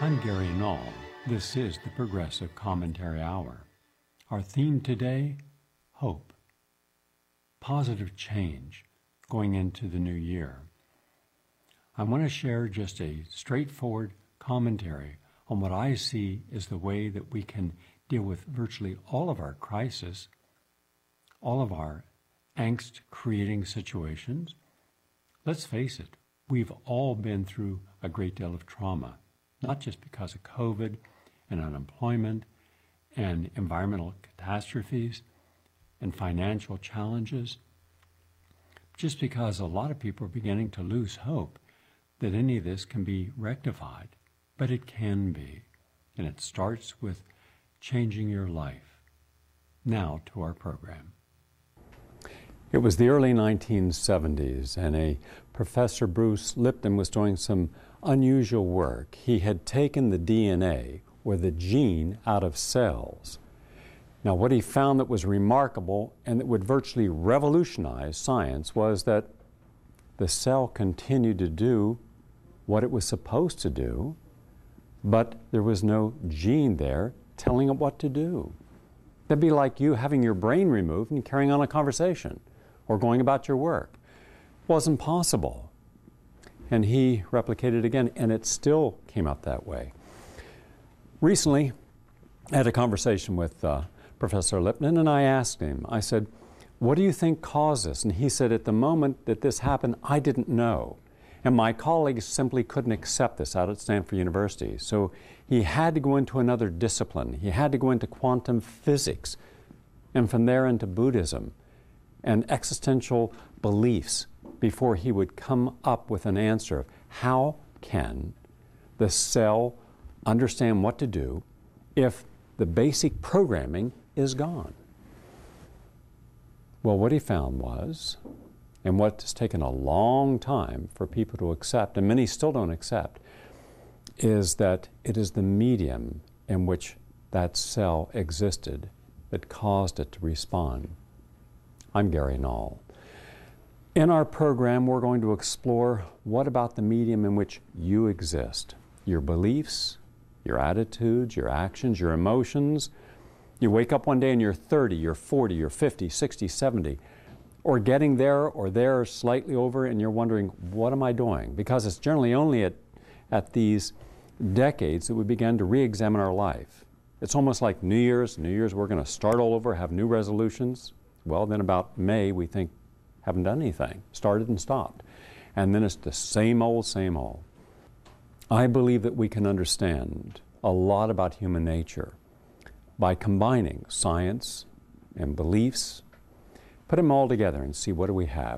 I'm Gary Null. This is the Progressive Commentary Hour. Our theme today, hope. Positive change going into the new year. I want to share just a straightforward commentary on what I see as the way that we can deal with virtually all of our crises, all of our angst-creating situations. Let's face it, we've all been through a great deal of trauma, not just because of COVID and unemployment and environmental catastrophes and financial challenges, just because a lot of people are beginning to lose hope that any of this can be rectified. But it can be, and it starts with changing your life. Now to our program. It was the early 1970s, and a Professor Bruce Lipton was doing some unusual work. He had taken the DNA, or the gene, out of cells. Now, what he found that was remarkable and that would virtually revolutionize science was that the cell continued to do what it was supposed to do, but there was no gene there telling it what to do. That'd be like you having your brain removed and carrying on a conversation or going about your work. It wasn't possible. And he replicated again, and it still came out that way. Recently, I had a conversation with Professor Lipton, and I asked him, I said, what do you think caused this? And he said, at the moment that this happened, I didn't know. And my colleagues simply couldn't accept this out at Stanford University. So he had to go into another discipline. He had to go into quantum physics, and from there into Buddhism and existential beliefs before he would come up with an answer of how can the cell understand what to do if the basic programming is gone. Well, what he found was, and what has taken a long time for people to accept, and many still don't accept, is that it is the medium in which that cell existed that caused it to respond. I'm Gary Null. In our program, we're going to explore what about the medium in which you exist, your beliefs, your attitudes, your actions, your emotions. You wake up one day and you're 30, you're 40, you're 50, 60, 70, or getting there or there slightly over, and you're wondering, what am I doing? Because it's generally only at these decades that we begin to re-examine our life. It's almost like New Year's. New Year's, we're going to start all over, have new resolutions. Well, then about May, we think, haven't done anything, started and stopped. And then it's the same old, same old. I believe that we can understand a lot about human nature by combining science and beliefs, put them all together and see what do we have.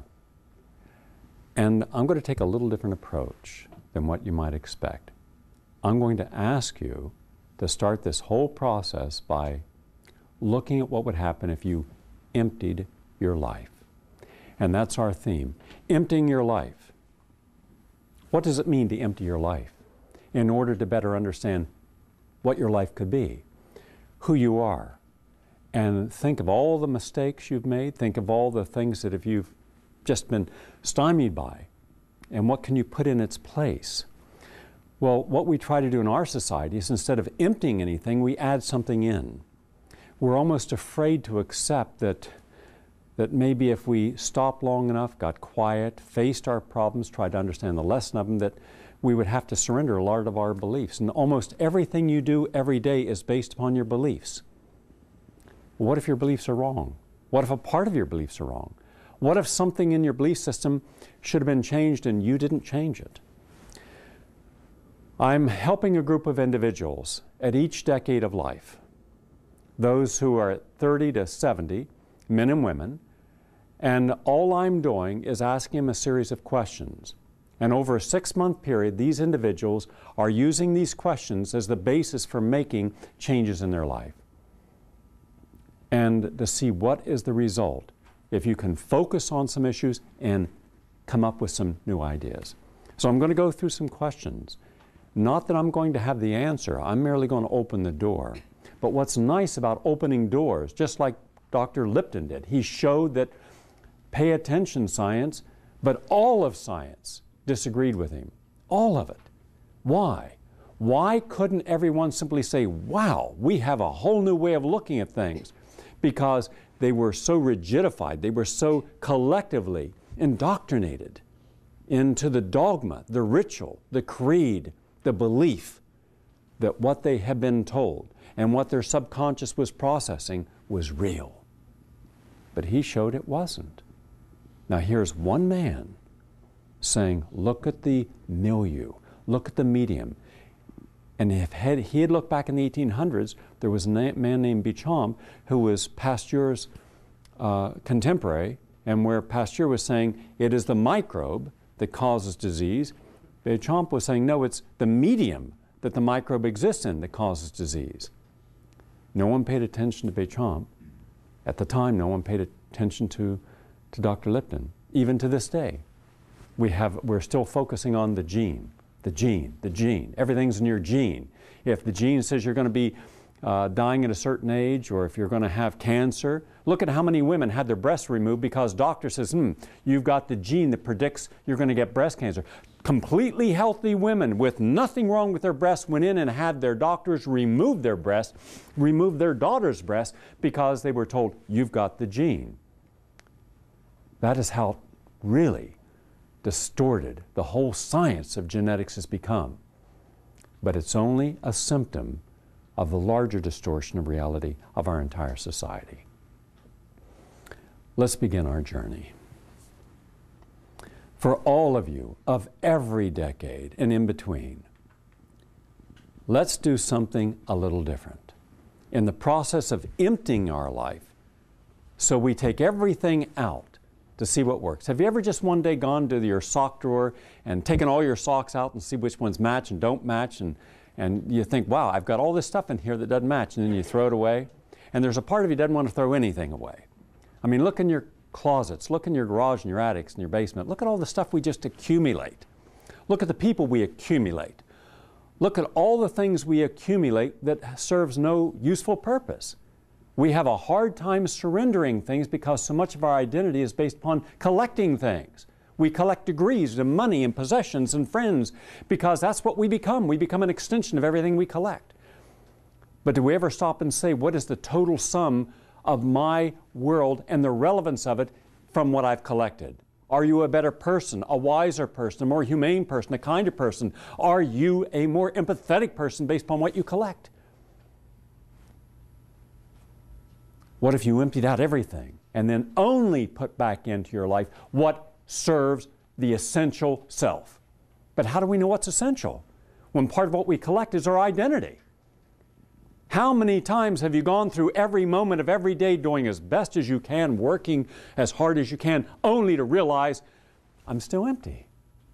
And I'm going to take a little different approach than what you might expect. I'm going to ask you to start this whole process by looking at what would happen if you emptied your life. And that's our theme, emptying your life. What does it mean to empty your life? In order to better understand what your life could be, who you are, and think of all the mistakes you've made, think of all the things that if you've just been stymied by, and what can you put in its place? Well, what we try to do in our society is instead of emptying anything, we add something in. We're almost afraid to accept that maybe if we stopped long enough, got quiet, faced our problems, tried to understand the lesson of them, that we would have to surrender a lot of our beliefs. And almost everything you do every day is based upon your beliefs. What if your beliefs are wrong? What if a part of your beliefs are wrong? What if something in your belief system should have been changed and you didn't change it? I'm helping a group of individuals at each decade of life. Those who are at 30 to 70, men and women, and all I'm doing is asking them a series of questions. And over a 6-month period, these individuals are using these questions as the basis for making changes in their life. And to see what is the result if you can focus on some issues and come up with some new ideas. So I'm going to go through some questions. Not that I'm going to have the answer, I'm merely going to open the door. But what's nice about opening doors, just like Dr. Lipton did, he showed that pay attention science, but all of science disagreed with him. All of it. Why? Why couldn't everyone simply say, wow, we have a whole new way of looking at things? Because they were so rigidified, they were so collectively indoctrinated into the dogma, the ritual, the creed, the belief that what they had been told and what their subconscious was processing was real. But he showed it wasn't. Now here's one man saying, look at the milieu, look at the medium. And if he had looked back in the 1800s, there was a man named Béchamp who was Pasteur's contemporary, and where Pasteur was saying it is the microbe that causes disease, Béchamp was saying, no, it's the medium that the microbe exists in that causes disease. No one paid attention to Béchamp. At the time, no one paid attention to Dr. Lipton. Even to this day, we're still focusing on the gene. The gene. Everything's in your gene. If the gene says you're going to be dying at a certain age, or if you're going to have cancer, look at how many women had their breasts removed because doctor says, you've got the gene that predicts you're going to get breast cancer. Completely healthy women with nothing wrong with their breasts went in and had their doctors remove their breast, remove their daughter's breast because they were told, you've got the gene. That is how really distorted the whole science of genetics has become. But it's only a symptom of the larger distortion of reality of our entire society. Let's begin our journey. For all of you of every decade and in between, let's do something a little different. In the process of emptying our life, so we take everything out to see what works. Have you ever just one day gone to your sock drawer and taken all your socks out and see which ones match and don't match, and you think, wow, I've got all this stuff in here that doesn't match, and then you throw it away? And there's a part of you that doesn't want to throw anything away. I mean, look in your closets, look in your garage and your attics and your basement. Look at all the stuff we just accumulate. Look at the people we accumulate. Look at all the things we accumulate that serves no useful purpose. We have a hard time surrendering things because so much of our identity is based upon collecting things. We collect degrees and money and possessions and friends because that's what we become. We become an extension of everything we collect. But do we ever stop and say, what is the total sum of my world and the relevance of it from what I've collected? Are you a better person, a wiser person, a more humane person, a kinder person? Are you a more empathetic person based upon what you collect? What if you emptied out everything and then only put back into your life what serves the essential self? But how do we know what's essential when part of what we collect is our identity? How many times have you gone through every moment of every day doing as best as you can, working as hard as you can, only to realize, I'm still empty.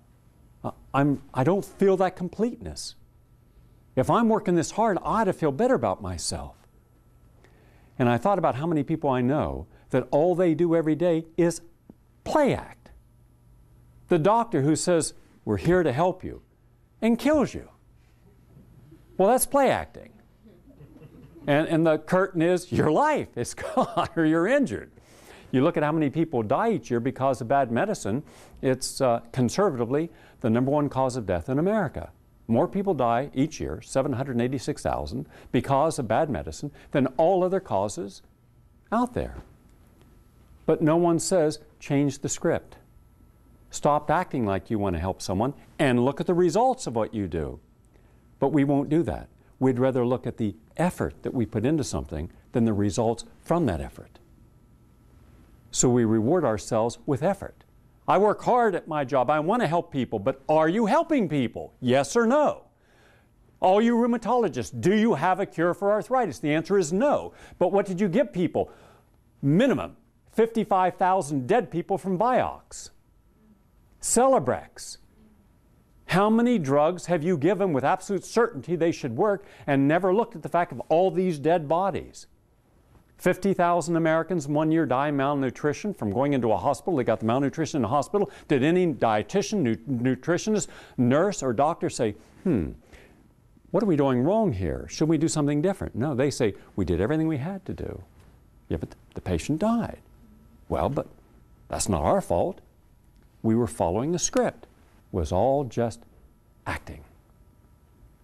I don't feel that completeness. If I'm working this hard, I ought to feel better about myself. And I thought about how many people I know that all they do every day is play act. The doctor who says, we're here to help you, and kills you. Well, that's play acting. And the curtain is your life is gone or you're injured. You look at how many people die each year because of bad medicine. It's conservatively the #1 cause of death in America. More people die each year, 786,000, because of bad medicine than all other causes out there. But no one says, change the script. Stop acting like you want to help someone and look at the results of what you do. But we won't do that. We'd rather look at the effort that we put into something than the results from that effort. So we reward ourselves with effort. I work hard at my job. I want to help people, but are you helping people? Yes or no? All you rheumatologists, do you have a cure for arthritis? The answer is no. But what did you give people? Minimum 55,000 dead people from Vioxx. Celebrex. How many drugs have you given with absolute certainty they should work and never looked at the fact of all these dead bodies? 50,000 Americans in 1 year die of malnutrition from going into a hospital. They got the malnutrition in the hospital. Did any dietitian, nutritionist, nurse, or doctor say, what are we doing wrong here? Should we do something different? No, they say, we did everything we had to do. Yeah, but the patient died. Well, but that's not our fault. We were following the script. It was all just acting.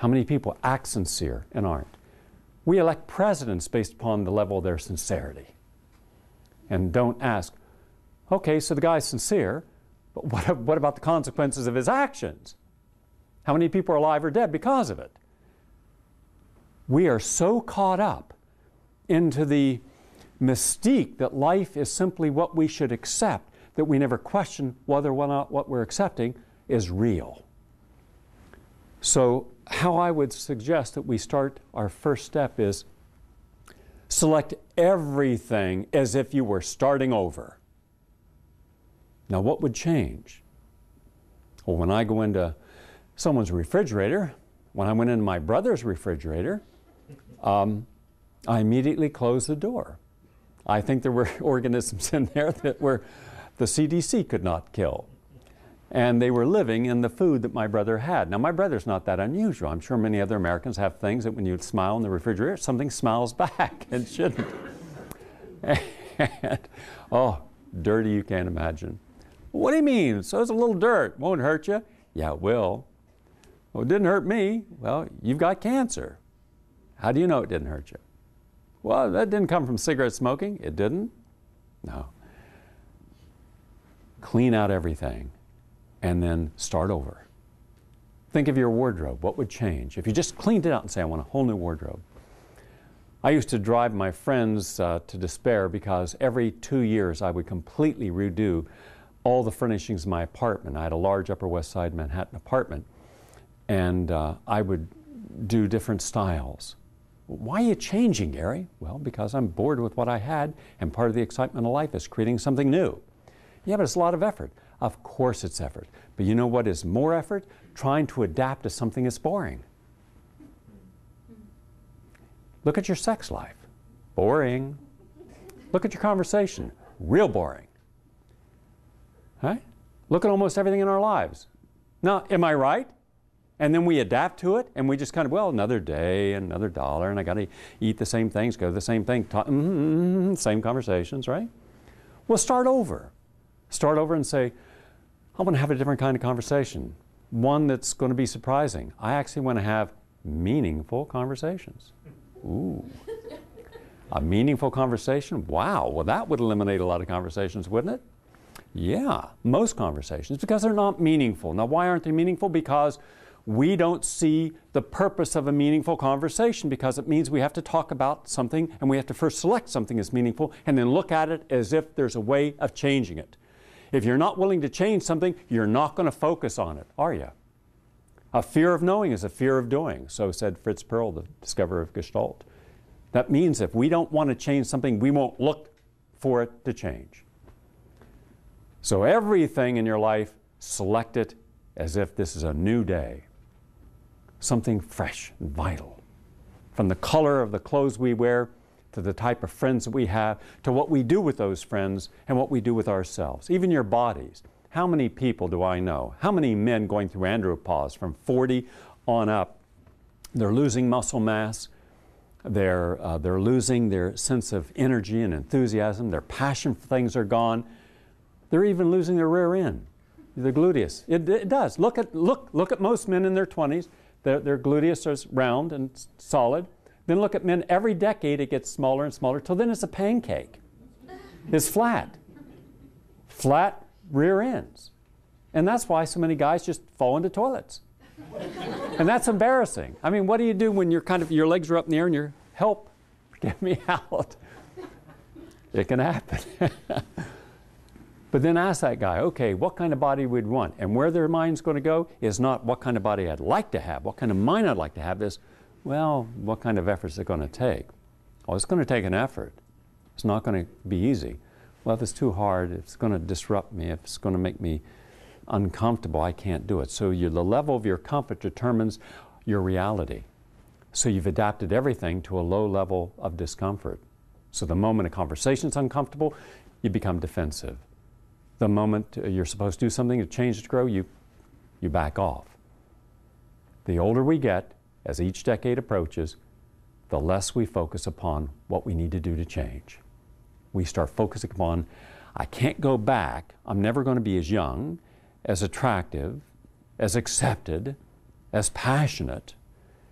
How many people act sincere and aren't? We elect presidents based upon the level of their sincerity. And don't ask, okay, so the guy's sincere, but what about the consequences of his actions? How many people are alive or dead because of it? We are so caught up into the mystique that life is simply what we should accept that we never question whether or not what we're accepting is real. So how I would suggest that we start our first step is select everything as if you were starting over. Now, what would change? Well, when I go into someone's refrigerator, when I went into my brother's refrigerator, I immediately closed the door. I think there were organisms in there that the CDC could not kill. And they were living in the food that my brother had. Now, my brother's not that unusual. I'm sure many other Americans have things that when you smile in the refrigerator, something smiles back and shouldn't. And, oh, dirty you can't imagine. What do you mean? So it's a little dirt. Won't hurt you? Yeah, it will. Well, it didn't hurt me. Well, you've got cancer. How do you know it didn't hurt you? Well, that didn't come from cigarette smoking. It didn't? No. Clean out everything and then start over. Think of your wardrobe. What would change? If you just cleaned it out and say, I want a whole new wardrobe. I used to drive my friends to despair because every 2 years I would completely redo all the furnishings in my apartment. I had a large Upper West Side Manhattan apartment, and I would do different styles. Why are you changing, Gary? Well, because I'm bored with what I had, and part of the excitement of life is creating something new. Yeah, but it's a lot of effort. Of course it's effort. But you know what is more effort? Trying to adapt to something that's boring. Look at your sex life. Boring. Look at your conversation. Real boring. Right? Look at almost everything in our lives. Now, am I right? And then we adapt to it, and we just kind of, well, another day, another dollar, and I got to eat the same things, go to the same thing, same conversations, right? Well, start over. Start over and say, I want to have a different kind of conversation, one that's going to be surprising. I actually want to have meaningful conversations. Ooh. A meaningful conversation? Wow, well, that would eliminate a lot of conversations, wouldn't it? Yeah, most conversations, because they're not meaningful. Now, why aren't they meaningful? Because we don't see the purpose of a meaningful conversation, because it means we have to talk about something and we have to first select something as meaningful and then look at it as if there's a way of changing it. If you're not willing to change something, you're not going to focus on it, are you? A fear of knowing is a fear of doing, so said Fritz Perl, the discoverer of Gestalt. That means if we don't want to change something, we won't look for it to change. So everything in your life, select it as if this is a new day. Something fresh and vital. From the color of the clothes we wear, to the type of friends that we have, to what we do with those friends and what we do with ourselves. Even your bodies. How many people do I know? How many men going through andropause from 40 on up? They're losing muscle mass. They're losing their sense of energy and enthusiasm. Their passion for things are gone. They're even losing their rear end, the gluteus. It does. Look at most men in their 20s. Their gluteus is round and solid. Then look at men. Every decade it gets smaller and smaller till then it's a pancake. It's flat. Flat rear ends. And that's why so many guys just fall into toilets. And that's embarrassing. I mean, what do you do when your legs are up in the air and you're, help, get me out? It can happen. But then ask that guy, okay, what kind of body we'd want? And where their mind's going to go is not what kind of body I'd like to have. What kind of mind I'd like to have is, well, what kind of effort is it going to take? Oh, it's going to take an effort. It's not going to be easy. Well, if it's too hard, if it's going to disrupt me, if it's going to make me uncomfortable, I can't do it. So the level of your comfort determines your reality. So you've adapted everything to a low level of discomfort. So the moment a conversation's uncomfortable, you become defensive. The moment you're supposed to do something to change, to grow, you back off. The older we get, as each decade approaches, the less we focus upon what we need to do to change. We start focusing upon, I can't go back, I'm never going to be as young, as attractive, as accepted, as passionate,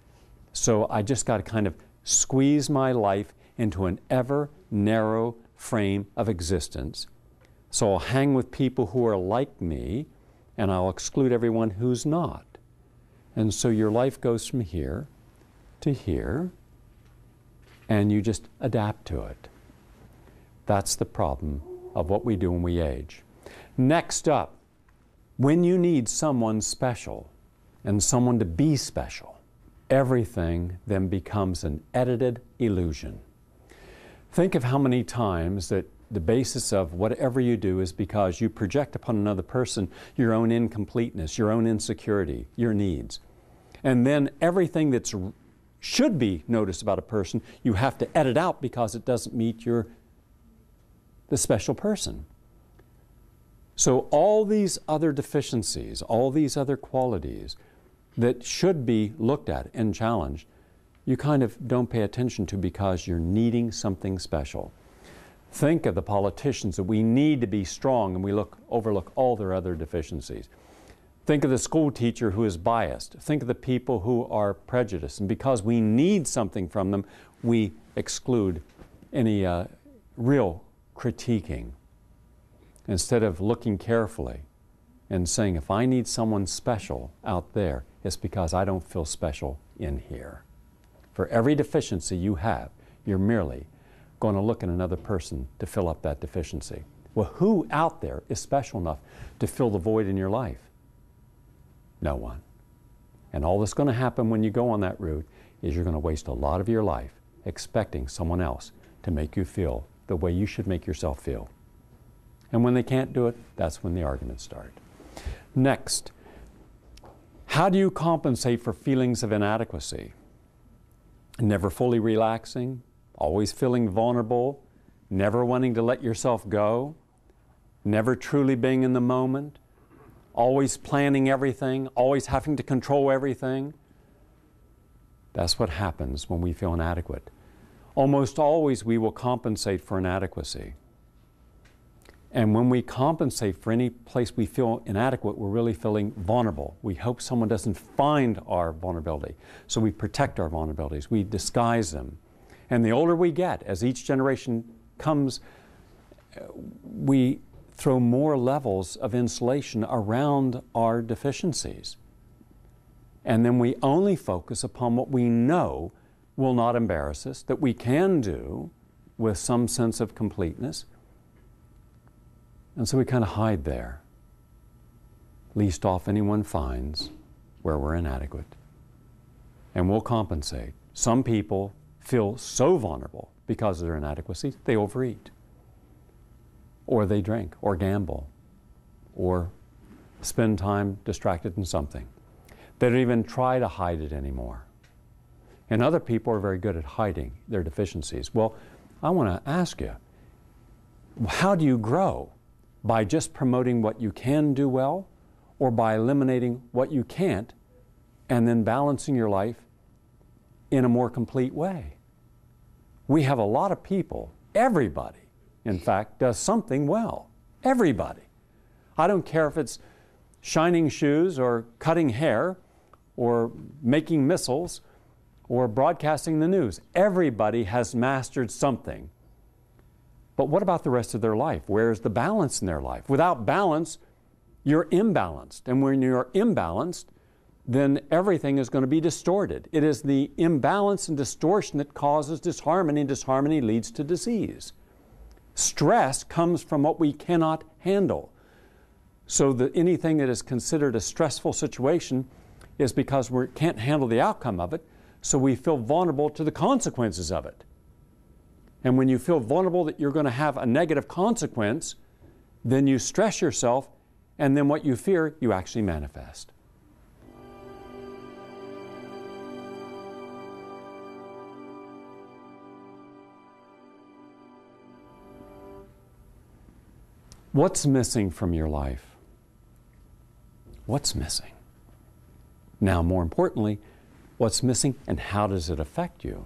So I just got to kind of squeeze my life into an ever narrow frame of existence. So I'll hang with people who are like me, and I'll exclude everyone who's not. And so your life goes from here to here, and you just adapt to it. That's the problem of what we do when we age. Next up, when you need someone special and someone to be special, everything then becomes an edited illusion. Think of how many times that the basis of whatever you do is because you project upon another person your own incompleteness, your own insecurity, your needs. And then everything that should be noticed about a person, you have to edit out because it doesn't meet the special person. So all these other deficiencies, all these other qualities that should be looked at and challenged, you kind of don't pay attention to because you're needing something special. Think of the politicians that we need to be strong and we overlook all their other deficiencies. Think of the school teacher who is biased. Think of the people who are prejudiced. And because we need something from them, we exclude any real critiquing instead of looking carefully and saying, if I need someone special out there, it's because I don't feel special in here. For every deficiency you have, you're merely going to look at another person to fill up that deficiency. Well, who out there is special enough to fill the void in your life? No one. And all that's going to happen when you go on that route is you're going to waste a lot of your life expecting someone else to make you feel the way you should make yourself feel. And when they can't do it, that's when the arguments start. Next, how do you compensate for feelings of inadequacy? Never fully relaxing, always feeling vulnerable, never wanting to let yourself go, never truly being in the moment, always planning everything, always having to control everything. That's what happens when we feel inadequate. Almost always we will compensate for inadequacy. And when we compensate for any place we feel inadequate, we're really feeling vulnerable. We hope someone doesn't find our vulnerability. So we protect our vulnerabilities. We disguise them. And the older we get, as each generation comes, we throw more levels of insulation around our deficiencies. And then we only focus upon what we know will not embarrass us, that we can do with some sense of completeness. And so we kind of hide there. Least off anyone finds where we're inadequate. And we'll compensate. Some people feel so vulnerable because of their inadequacy, they overeat. Or they drink, or gamble, or spend time distracted in something. They don't even try to hide it anymore. And other people are very good at hiding their deficiencies. Well, I want to ask you, how do you grow? By just promoting what you can do well, or by eliminating what you can't, and then balancing your life in a more complete way? We have a lot of people, everybody, in fact, does something well. Everybody. I don't care if it's shining shoes or cutting hair or making missiles or broadcasting the news. Everybody has mastered something. But what about the rest of their life? Where's the balance in their life? Without balance, you're imbalanced. And when you're imbalanced, then everything is going to be distorted. It is the imbalance and distortion that causes disharmony, and disharmony leads to disease. Stress comes from what we cannot handle. So that anything that is considered a stressful situation is because we can't handle the outcome of it, so we feel vulnerable to the consequences of it. And when you feel vulnerable that you're going to have a negative consequence, then you stress yourself, and then what you fear, you actually manifest. What's missing from your life? What's missing? Now, more importantly, what's missing and how does it affect you?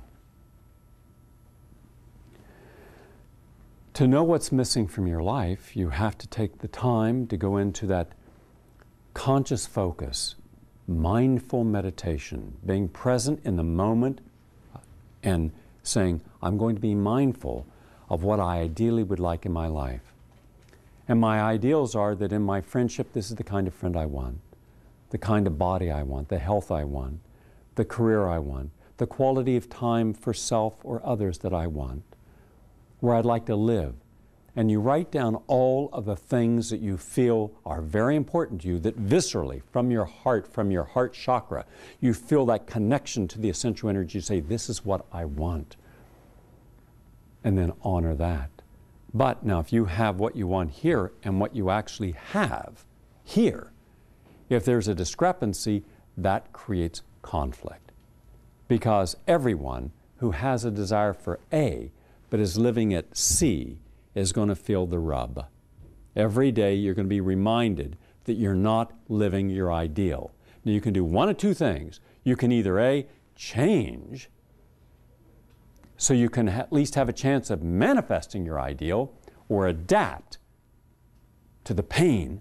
To know what's missing from your life, you have to take the time to go into that conscious focus mindful meditation, being present in the moment and saying, I'm going to be mindful of what I ideally would like in my life. And my ideals are that in my friendship, this is the kind of friend I want, the kind of body I want, the health I want, the career I want, the quality of time for self or others that I want, where I'd like to live. And you write down all of the things that you feel are very important to you, that viscerally, from your heart chakra, you feel that connection to the essential energy. You say, this is what I want. And then honor that. But now if you have what you want here and what you actually have here, if there's a discrepancy, that creates conflict. Because everyone who has a desire for A but is living at C is going to feel the rub. Every day you're going to be reminded that you're not living your ideal. Now you can do one of two things. You can either A, change so you can at least have a chance of manifesting your ideal, or adapt to the pain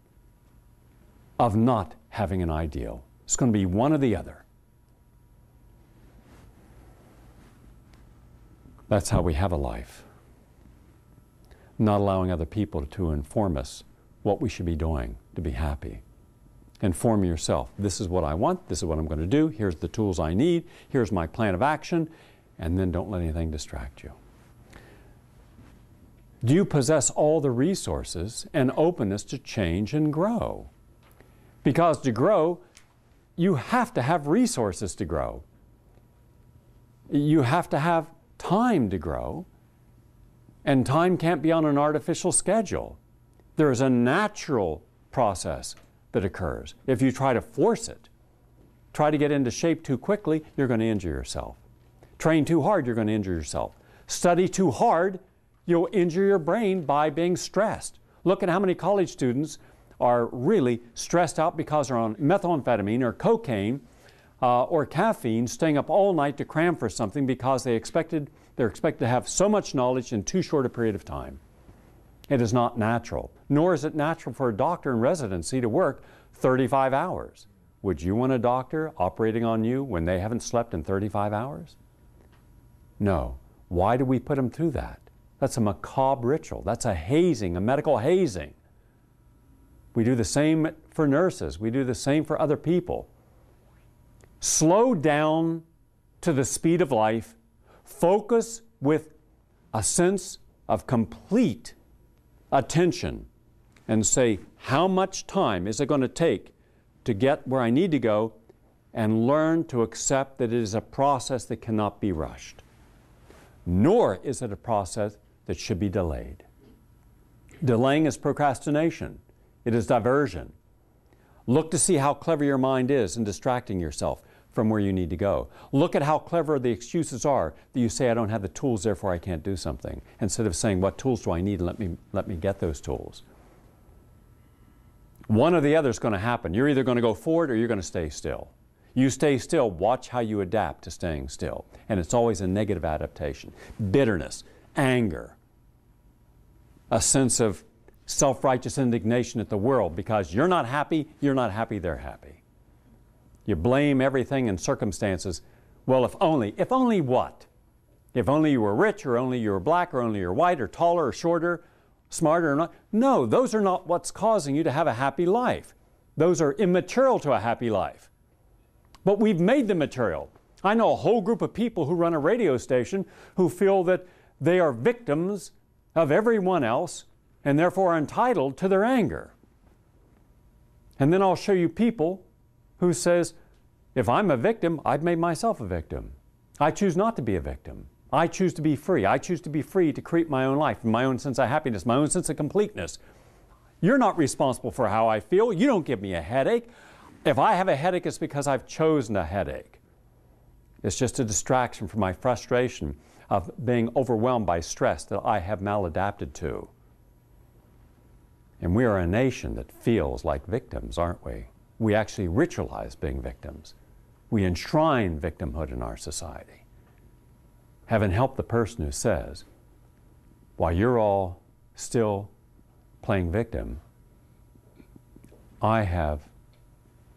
of not having an ideal. It's going to be one or the other. That's how we have a life. Not allowing other people to inform us what we should be doing to be happy. Inform yourself. This is what I want. This is what I'm going to do. Here's the tools I need. Here's my plan of action. And then don't let anything distract you. Do you possess all the resources and openness to change and grow? Because to grow, you have to have resources to grow. You have to have time to grow. And time can't be on an artificial schedule. There is a natural process that occurs. If you try to force it, try to get into shape too quickly, you're going to injure yourself. Train too hard, you're going to injure yourself. Study too hard, you'll injure your brain by being stressed. Look at how many college students are really stressed out because they're on methamphetamine or cocaine or caffeine, staying up all night to cram for something because they're expected to have so much knowledge in too short a period of time. It is not natural, nor is it natural for a doctor in residency to work 35 hours. Would you want a doctor operating on you when they haven't slept in 35 hours? No. Why do we put them through that? That's a macabre ritual. That's a hazing, a medical hazing. We do the same for nurses. We do the same for other people. Slow down to the speed of life. Focus with a sense of complete attention and say, how much time is it going to take to get where I need to go, and learn to accept that it is a process that cannot be rushed. Nor is it a process that should be delayed. Delaying is procrastination. It is diversion. Look to see how clever your mind is in distracting yourself from where you need to go. Look at how clever the excuses are that you say, I don't have the tools, therefore I can't do something, instead of saying, what tools do I need, and let me get those tools. One or the other is going to happen. You're either going to go forward or you're going to stay still. You stay still, watch how you adapt to staying still. And it's always a negative adaptation. Bitterness, anger, a sense of self-righteous indignation at the world because you're not happy, they're happy. You blame everything and circumstances. Well, if only what? If only you were rich, or only you were black, or only you're white, or taller, or shorter, smarter or not. No, those are not what's causing you to have a happy life. Those are immaterial to a happy life. But we've made them material. I know a whole group of people who run a radio station who feel that they are victims of everyone else and therefore are entitled to their anger. And then I'll show you people who says, if I'm a victim, I've made myself a victim. I choose not to be a victim. I choose to be free. I choose to be free to create my own life, my own sense of happiness, my own sense of completeness. You're not responsible for how I feel. You don't give me a headache. If I have a headache, it's because I've chosen a headache. It's just a distraction from my frustration of being overwhelmed by stress that I have maladapted to. And we are a nation that feels like victims, aren't we? We actually ritualize being victims. We enshrine victimhood in our society. Heaven help the person who says, while you're all still playing victim, I have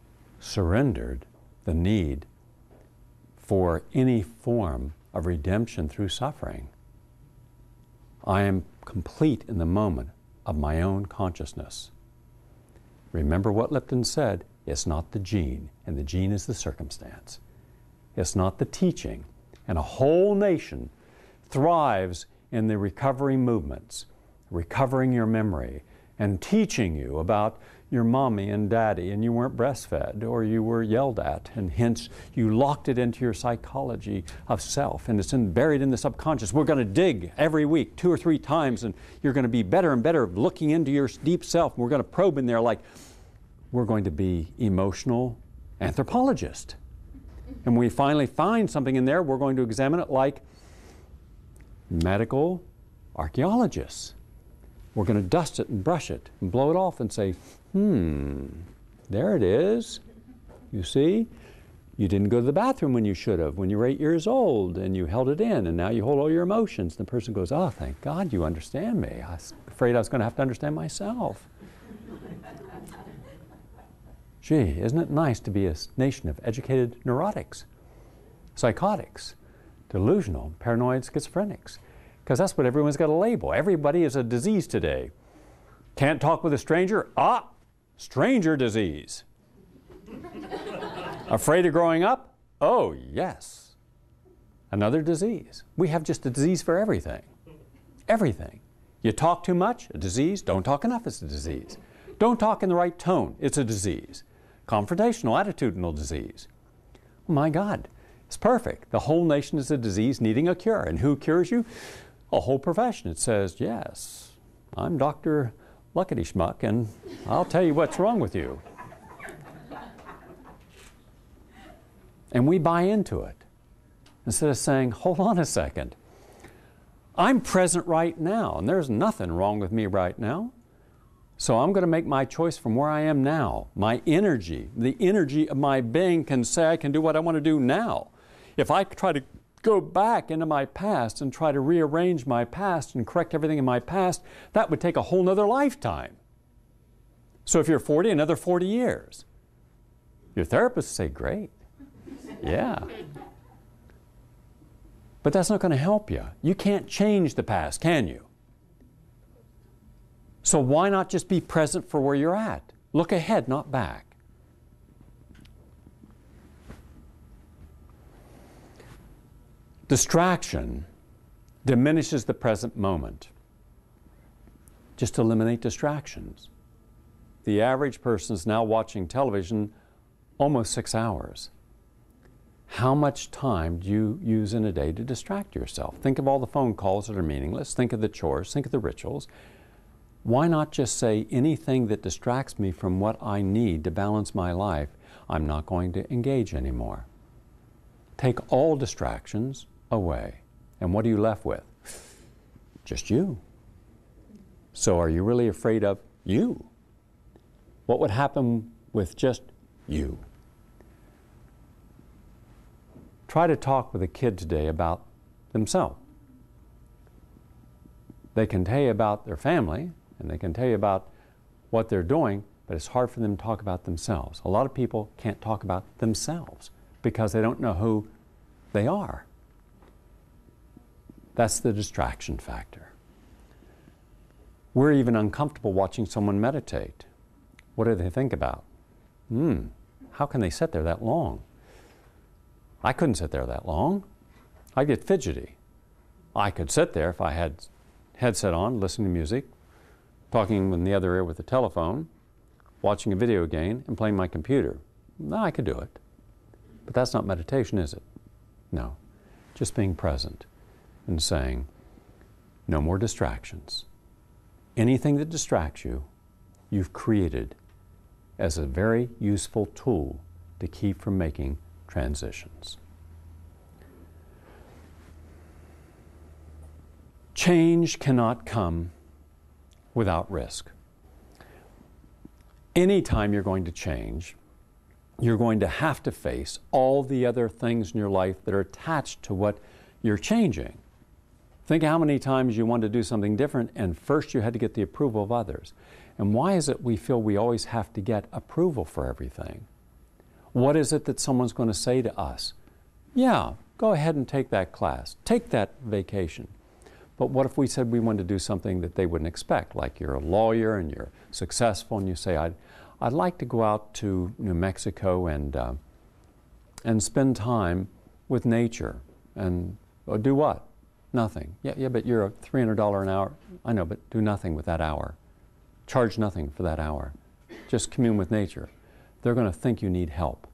surrendered the need for any form of redemption through suffering. I am complete in the moment of my own consciousness. Remember what Lipton said, it's not the gene, and the gene is the circumstance. It's not the teaching. And a whole nation thrives in the recovery movements, recovering your memory, and teaching you about your mommy and daddy, and you weren't breastfed, or you were yelled at, and hence you locked it into your psychology of self, and it's buried in the subconscious. We're going to dig every week 2 or 3 times, and you're going to be better and better looking into your deep self. We're going to probe in there like we're going to be emotional anthropologists. And when we finally find something in there, we're going to examine it like medical archaeologists. We're going to dust it and brush it and blow it off and say, there it is. You see? You didn't go to the bathroom when you should have, when you were 8 years old, and you held it in, and now you hold all your emotions. And the person goes, oh, thank God you understand me. I was afraid I was going to have to understand myself. Gee, isn't it nice to be a nation of educated neurotics, psychotics, delusional, paranoid schizophrenics? Because that's what everyone's got a label. Everybody is a disease today. Can't talk with a stranger? Ah, stranger disease. Afraid of growing up? Oh, yes. Another disease. We have just a disease for everything. Everything. You talk too much? A disease. Don't talk enough? It's a disease. Don't talk in the right tone? It's a disease. Confrontational, attitudinal disease. Oh my God, it's perfect. The whole nation is a disease needing a cure. And who cures you? A whole profession. It says, yes, I'm Dr. Luckety Schmuck, and I'll tell you what's wrong with you. And we buy into it. Instead of saying, hold on a second. I'm present right now, and there's nothing wrong with me right now. So I'm going to make my choice from where I am now. My energy, the energy of my being can say I can do what I want to do now. If I try to go back into my past and try to rearrange my past and correct everything in my past, that would take a whole nother lifetime. So if you're 40, another 40 years. Your therapist will say, great. Yeah. But that's not going to help you. You can't change the past, can you? So why not just be present for where you're at? Look ahead, not back. Distraction diminishes the present moment. Just eliminate distractions. The average person is now watching television almost 6 hours. How much time do you use in a day to distract yourself? Think of all the phone calls that are meaningless. Think of the chores. Think of the rituals. Why not just say anything that distracts me from what I need to balance my life, I'm not going to engage anymore. Take all distractions away. And what are you left with? Just you. So are you really afraid of you? What would happen with just you? Try to talk with a kid today about themselves. They can tell you about their family, and they can tell you about what they're doing, but it's hard for them to talk about themselves. A lot of people can't talk about themselves because they don't know who they are. That's the distraction factor. We're even uncomfortable watching someone meditate. What do they think about? How can they sit there that long? I couldn't sit there that long. I get fidgety. I could sit there if I had headset on, listening to music, talking in the other ear with the telephone, watching a video game, and playing my computer. No, I could do it. But that's not meditation, is it? No. Just being present and saying, no more distractions. Anything that distracts you, you've created as a very useful tool to keep from making transitions. Change cannot come without risk. Anytime you're going to change, you're going to have to face all the other things in your life that are attached to what you're changing. Think how many times you wanted to do something different and first you had to get the approval of others. And why is it we feel we always have to get approval for everything? What is it that someone's going to say to us? Yeah, go ahead and take that class. Take that vacation. But what if we said we wanted to do something that they wouldn't expect? Like you're a lawyer and you're successful and you say, I'd like to go out to New Mexico and spend time with nature. And do what? Nothing. Yeah, but you're a $300 an hour. I know, but do nothing with that hour. Charge nothing for that hour. Just commune with nature. They're going to think you need help.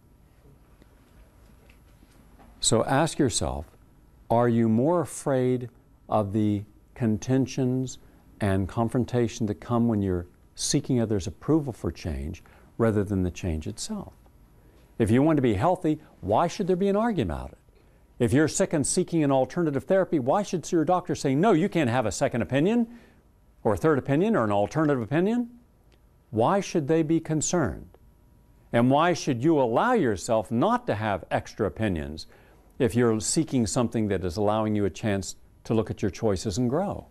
So ask yourself, are you more afraid of the contentions and confrontation that come when you're seeking others' approval for change rather than the change itself? If you want to be healthy, why should there be an argument about it? If you're sick and seeking an alternative therapy, why should your doctor say, no, you can't have a second opinion or a third opinion or an alternative opinion? Why should they be concerned? And why should you allow yourself not to have extra opinions if you're seeking something that is allowing you a chance to look at your choices and grow?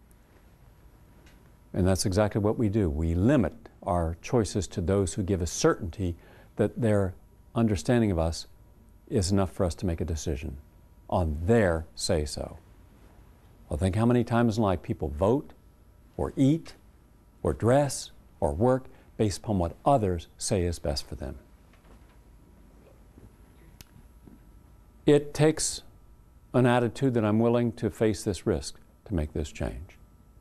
And that's exactly what we do. We limit our choices to those who give us certainty that their understanding of us is enough for us to make a decision on their say-so. Well, think how many times in life people vote or eat or dress or work based upon what others say is best for them. It takes an attitude that I'm willing to face this risk to make this change.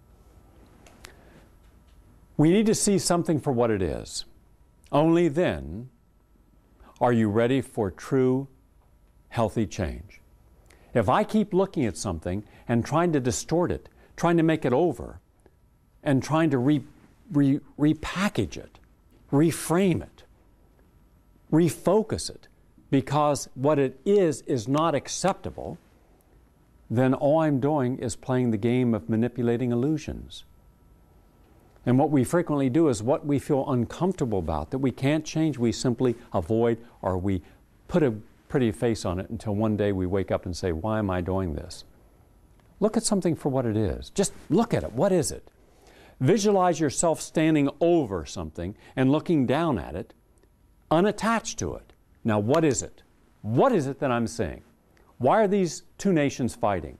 We need to see something for what it is. Only then are you ready for true, healthy change. If I keep looking at something and trying to distort it, trying to make it over, and trying to repackage it, reframe it, refocus it, because what it is not acceptable, then all I'm doing is playing the game of manipulating illusions. And what we frequently do is what we feel uncomfortable about, that we can't change, we simply avoid, or we put a pretty face on it until one day we wake up and say, why am I doing this? Look at something for what it is. Just look at it. What is it? Visualize yourself standing over something and looking down at it, unattached to it. Now, what is it? What is it that I'm seeing? Why are these two nations fighting?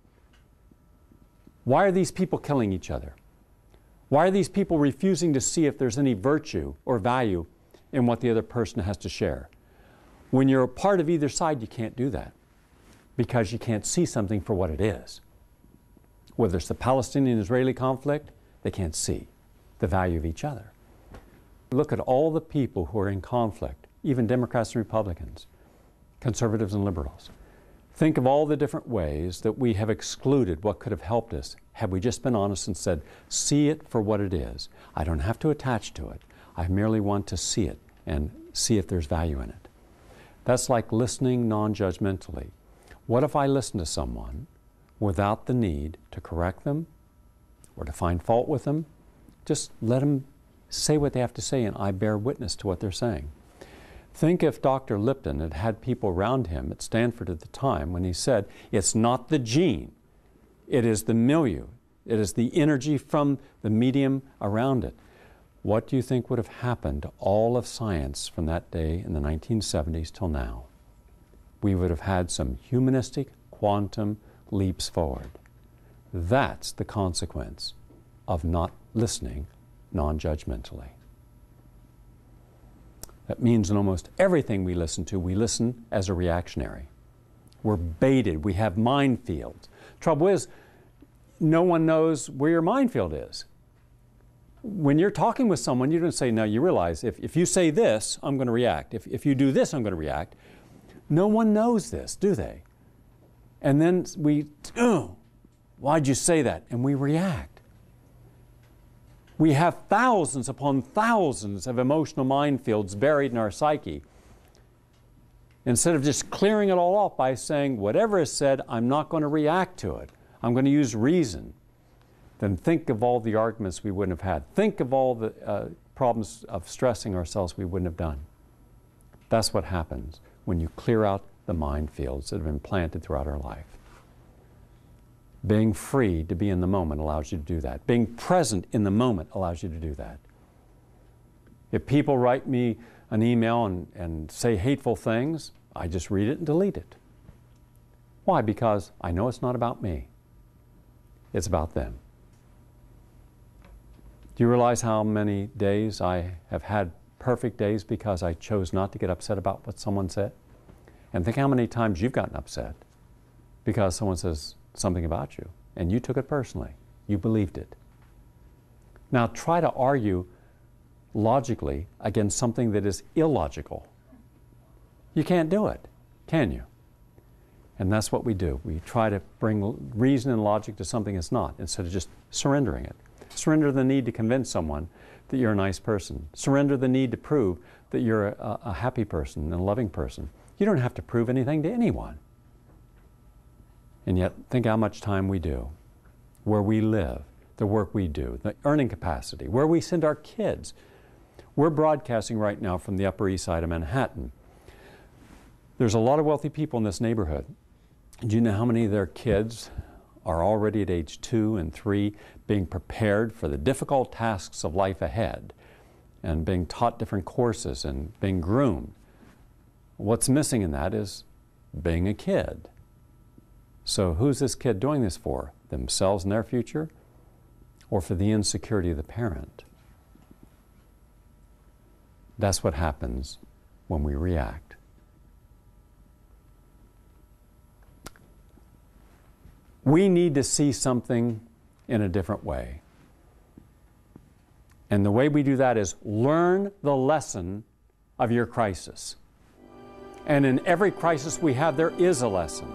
Why are these people killing each other? Why are these people refusing to see if there's any virtue or value in what the other person has to share? When you're a part of either side, you can't do that because you can't see something for what it is. Whether it's the Palestinian-Israeli conflict, they can't see the value of each other. Look at all the people who are in conflict, even Democrats and Republicans, conservatives and liberals. Think of all the different ways that we have excluded what could have helped us had we just been honest and said, see it for what it is. I don't have to attach to it. I merely want to see it and see if there's value in it. That's like listening non-judgmentally. What if I listen to someone without the need to correct them or to find fault with them? Just let them say what they have to say and I bear witness to what they're saying. Think if Dr. Lipton had had people around him at Stanford at the time when he said, it's not the gene, it is the milieu, it is the energy from the medium around it. What do you think would have happened to all of science from that day in the 1970s till now? We would have had some humanistic quantum leaps forward. That's the consequence of not listening non-judgmentally. That means in almost everything we listen as a reactionary. We're baited. We have minefields. Trouble is, no one knows where your minefield is. When you're talking with someone, you don't say, no, you realize if you say this, I'm going to react. If you do this, I'm going to react. No one knows this, do they? And then we, why'd you say that? And we react. We have thousands upon thousands of emotional minefields buried in our psyche. Instead of just clearing it all off by saying, whatever is said, I'm not going to react to it. I'm going to use reason. Then think of all the arguments we wouldn't have had. Think of all the problems of stressing ourselves we wouldn't have done. That's what happens when you clear out the minefields that have been planted throughout our life. Being free to be in the moment allows you to do that. Being present in the moment allows you to do that. If people write me an email and say hateful things, I just read it and delete it. Why? Because I know it's not about me. It's about them. Do you realize how many days I have had perfect days because I chose not to get upset about what someone said? And think how many times you've gotten upset because someone says something about you and you took it personally. You believed it. Now try to argue logically against something that is illogical. You can't do it, can you? And that's what we do. We try to bring reason and logic to something it's not, instead of just surrendering it. Surrender the need to convince someone that you're a nice person. Surrender the need to prove that you're a happy person and a loving person. You don't have to prove anything to anyone. And yet, think how much time we do, where we live, the work we do, the earning capacity, where we send our kids. We're broadcasting right now from the Upper East Side of Manhattan. There's a lot of wealthy people in this neighborhood. Do you know how many of their kids are already at age 2 and 3 being prepared for the difficult tasks of life ahead and being taught different courses and being groomed? What's missing in that is being a kid. So who's this kid doing this for? Themselves and their future, or for the insecurity of the parent? That's what happens when we react. We need to see something in a different way. And the way we do that is learn the lesson of your crisis. And in every crisis we have, there is a lesson.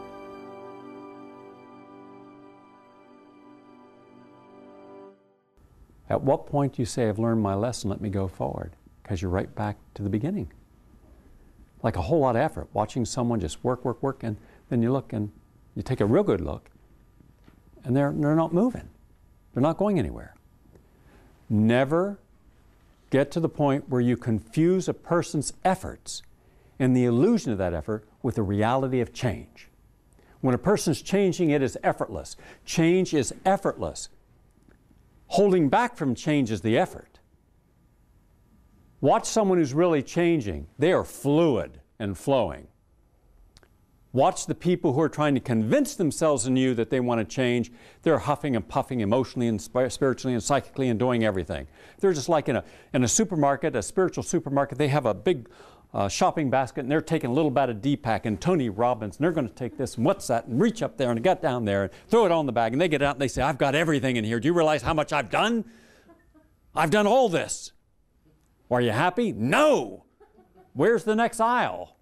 At what point do you say, I've learned my lesson, let me go forward? Because you're right back to the beginning. Like a whole lot of effort, watching someone just work, and then you look and you take a real good look, and they're not moving. They're not going anywhere. Never get to the point where you confuse a person's efforts and the illusion of that effort with the reality of change. When a person's changing, it is effortless. Change is effortless. Holding back from change is the effort. Watch someone who's really changing. They are fluid and flowing. Watch the people who are trying to convince themselves and you that they want to change. They're huffing and puffing emotionally and spiritually and psychically and doing everything. They're just like in a supermarket, a spiritual supermarket. They have a big shopping basket and they're taking a little bit of Deepak and Tony Robbins and they're going to take this and what's that and reach up there and get down there and throw it on the bag and they get out and they say, I've got everything in here. Do you realize how much I've done? I've done all this. Are you happy? No. Where's the next aisle?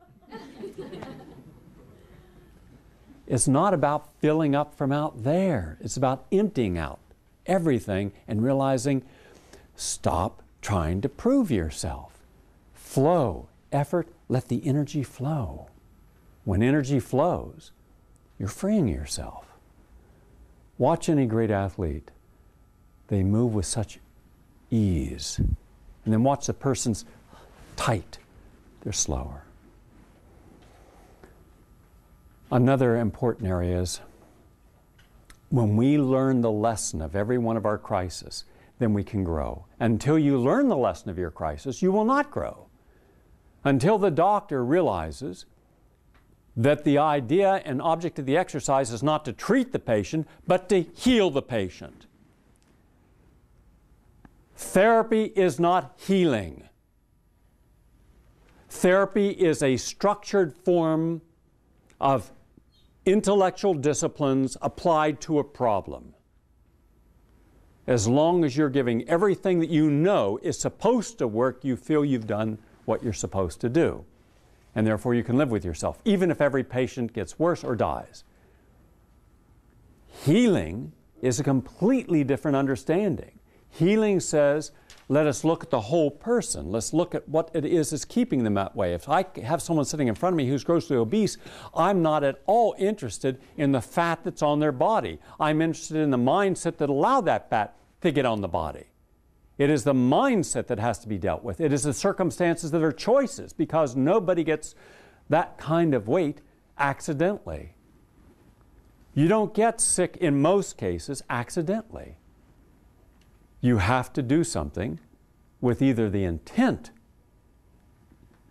It's not about filling up from out there. It's about emptying out everything and realizing, stop trying to prove yourself. Flow, effort, let the energy flow. When energy flows, you're freeing yourself. Watch any great athlete. They move with such ease. And then watch the person's tight. They're slower. Another important area is when we learn the lesson of every one of our crises, then we can grow. Until you learn the lesson of your crisis, you will not grow. Until the doctor realizes that the idea and object of the exercise is not to treat the patient, but to heal the patient. Therapy is not healing. Therapy is a structured form of intellectual disciplines applied to a problem. As long as you're giving everything that you know is supposed to work, you feel you've done what you're supposed to do. And therefore you can live with yourself, even if every patient gets worse or dies. Healing is a completely different understanding. Healing says, let us look at the whole person. Let's look at what it is that's keeping them that way. If I have someone sitting in front of me who's grossly obese, I'm not at all interested in the fat that's on their body. I'm interested in the mindset that allowed that fat to get on the body. It is the mindset that has to be dealt with. It is the circumstances that are choices, because nobody gets that kind of weight accidentally. You don't get sick in most cases accidentally. You have to do something with either the intent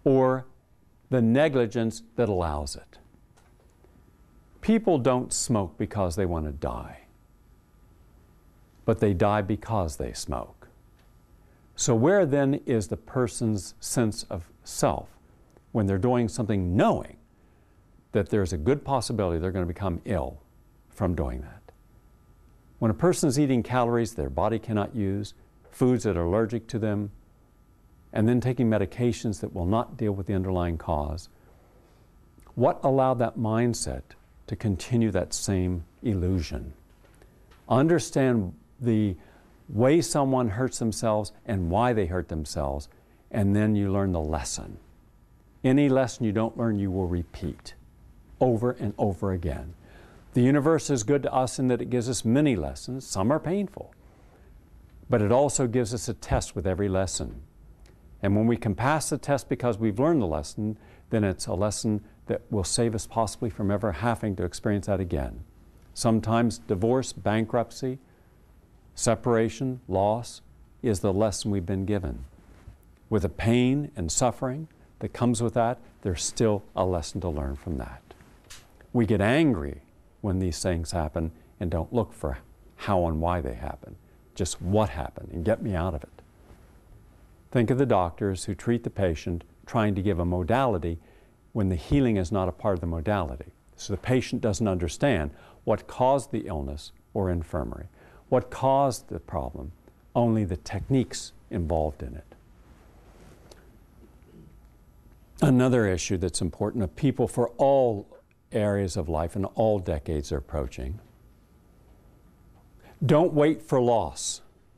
or the negligence that allows it. People don't smoke because they want to die, but they die because they smoke. So where then is the person's sense of self when they're doing something knowing that there's a good possibility they're going to become ill from doing that? When a person is eating calories their body cannot use, foods that are allergic to them, and then taking medications that will not deal with the underlying cause, what allowed that mindset to continue that same illusion? Understand the way someone hurts themselves and why they hurt themselves, and then you learn the lesson. Any lesson you don't learn, you will repeat over and over again. The universe is good to us in that it gives us many lessons. Some are painful, but it also gives us a test with every lesson. And when we can pass the test because we've learned the lesson, then it's a lesson that will save us possibly from ever having to experience that again. Sometimes divorce, bankruptcy, separation, loss is the lesson we've been given. With the pain and suffering that comes with that, there's still a lesson to learn from that. We get angry when these things happen and don't look for how and why they happen. Just what happened and get me out of it. Think of the doctors who treat the patient trying to give a modality when the healing is not a part of the modality. So the patient doesn't understand what caused the illness or infirmary, what caused the problem, only the techniques involved in it. Another issue that's important of people for all areas of life and all decades are approaching. Don't wait for loss.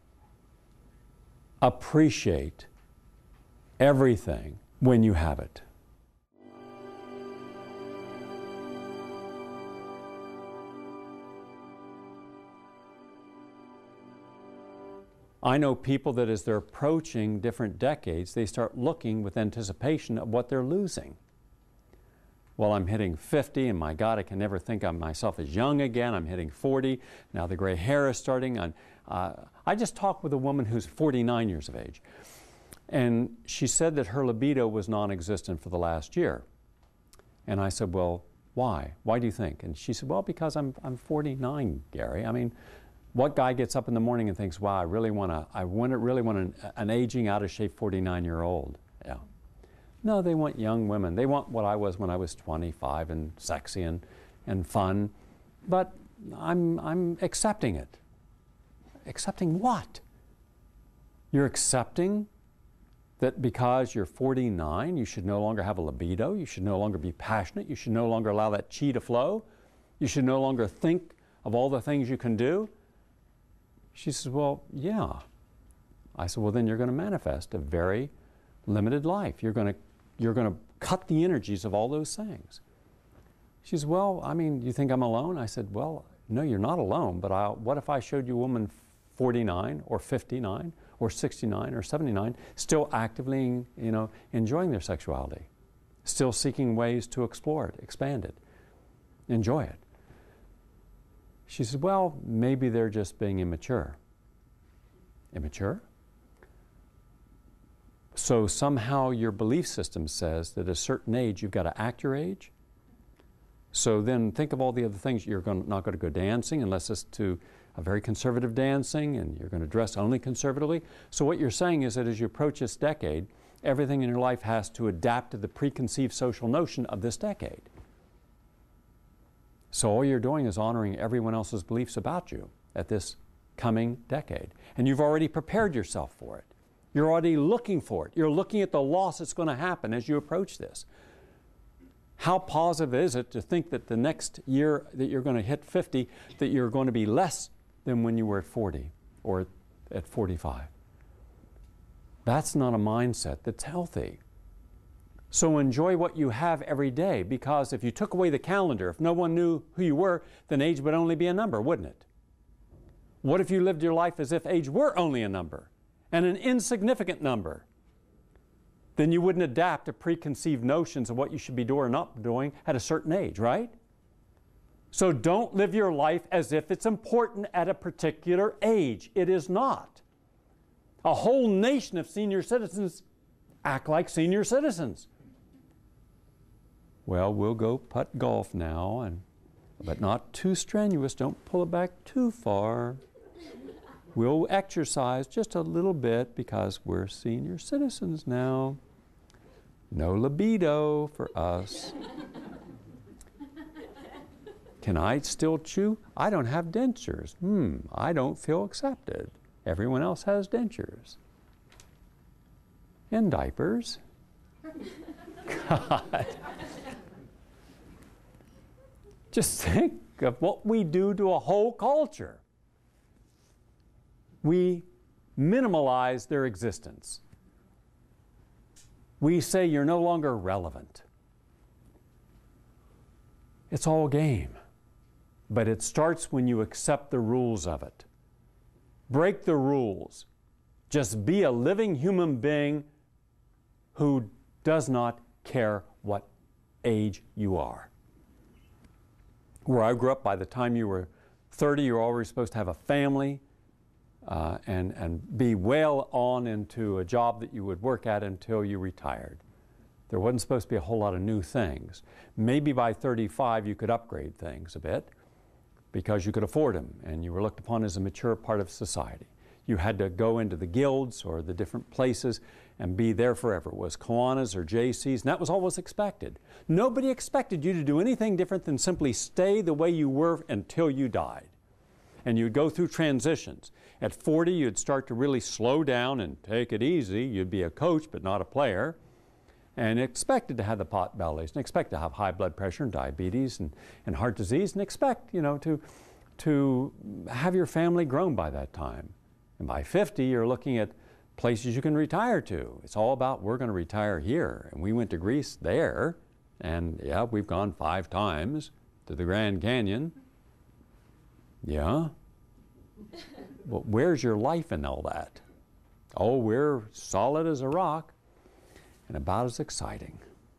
Appreciate everything when you have it. I know people that as they're approaching different decades, they start looking with anticipation of what they're losing. Well, I'm hitting 50, and my God, I can never think of myself as young again. I'm hitting 40. Now the gray hair is starting. I just talked with a woman who's 49 years of age, and she said that her libido was non-existent for the last year. And I said, well, why? Why do you think? And she said, well, because I'm 49, Gary. I mean, what guy gets up in the morning and thinks, wow, I really want an aging, out of shape 49-year-old? Yeah. No, they want young women. They want what I was when I was 25 and sexy and fun. But I'm accepting it. Accepting what? You're accepting that because you're 49, you should no longer have a libido, you should no longer be passionate, you should no longer allow that chi to flow, you should no longer think of all the things you can do? She says, well, yeah. I said, well, then you're going to manifest a very limited life. You're going to cut the energies of all those things. She says, well, I mean, you think I'm alone? I said, well, no, you're not alone, but what if I showed you a woman 49 or 59 or 69 or 79 still actively, enjoying their sexuality, still seeking ways to explore it, expand it, enjoy it? She said, well, maybe they're just being immature. Immature? So somehow your belief system says that at a certain age you've got to act your age. So then think of all the other things. You're not going to go dancing unless it's to a very conservative dancing, and you're going to dress only conservatively. So what you're saying is that as you approach this decade, everything in your life has to adapt to the preconceived social notion of this decade. So all you're doing is honoring everyone else's beliefs about you at this coming decade. And you've already prepared yourself for it. You're already looking for it. You're looking at the loss that's going to happen as you approach this. How positive is it to think that the next year that you're going to hit 50, that you're going to be less than when you were at 40 or at 45? That's not a mindset that's healthy. So enjoy what you have every day, because if you took away the calendar, if no one knew who you were, then age would only be a number, wouldn't it? What if you lived your life as if age were only a number and an insignificant number? Then you wouldn't adapt to preconceived notions of what you should be doing or not doing at a certain age, right? So don't live your life as if it's important at a particular age. It is not. A whole nation of senior citizens act like senior citizens. Well, we'll go putt golf now, but not too strenuous. Don't pull it back too far. We'll exercise just a little bit because we're senior citizens now. No libido for us. Can I still chew? I don't have dentures. I don't feel accepted. Everyone else has dentures. And diapers. God. Just think of what we do to a whole culture. We minimalize their existence. We say you're no longer relevant. It's all game. But it starts when you accept the rules of it. Break the rules. Just be a living human being who does not care what age you are. Where I grew up, by the time you were 30, you were already supposed to have a family and be well on into a job that you would work at until you retired. There wasn't supposed to be a whole lot of new things. Maybe by 35 you could upgrade things a bit because you could afford them and you were looked upon as a mature part of society. You had to go into the guilds or the different places and be there forever. It was Kiwanis or JCs, and that was always expected. Nobody expected you to do anything different than simply stay the way you were until you died. And you'd go through transitions. At 40, you'd start to really slow down and take it easy. You'd be a coach, but not a player. And expected to have the pot bellies, and expect to have high blood pressure and diabetes and heart disease, and expect, to have your family grown by that time. And by 50, you're looking at places you can retire to. It's all about, we're going to retire here. And we went to Greece there, and yeah, we've gone 5 times to the Grand Canyon. Yeah. Well, where's your life in all that? Oh, we're solid as a rock and about as exciting.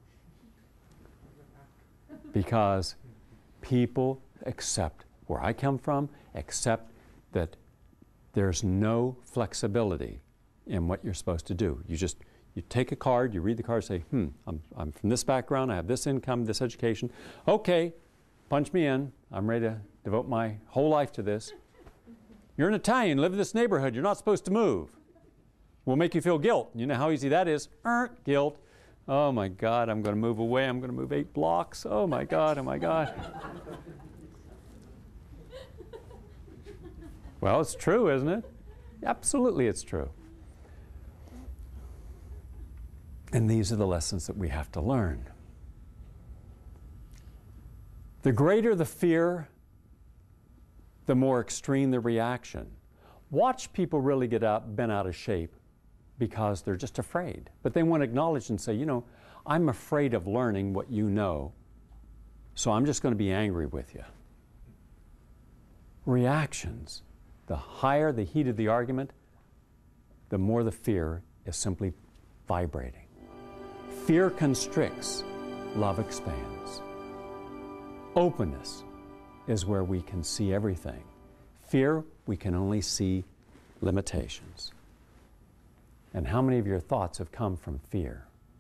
Because people accept, where I come from, accept that there's no flexibility in what you're supposed to do. You take a card, you read the card, say, I'm from this background, I have this income, this education. Okay, punch me in. I'm ready to devote my whole life to this. You're an Italian, live in this neighborhood, you're not supposed to move. We'll make you feel guilt. You know how easy that is? Guilt. Oh my God, I'm going to move away. I'm going to move 8 blocks. Oh my God, oh my God. Well, it's true, isn't it? Absolutely, it's true. And these are the lessons that we have to learn. The greater the fear, the more extreme the reaction. Watch people really get bent out of shape because they're just afraid. But they want to acknowledge and say, I'm afraid of learning what you know, so I'm just going to be angry with you. Reactions. The higher the heat of the argument, the more the fear is simply vibrating. Fear constricts, love expands. Openness is where we can see everything. Fear, we can only see limitations. And how many of your thoughts have come from fear?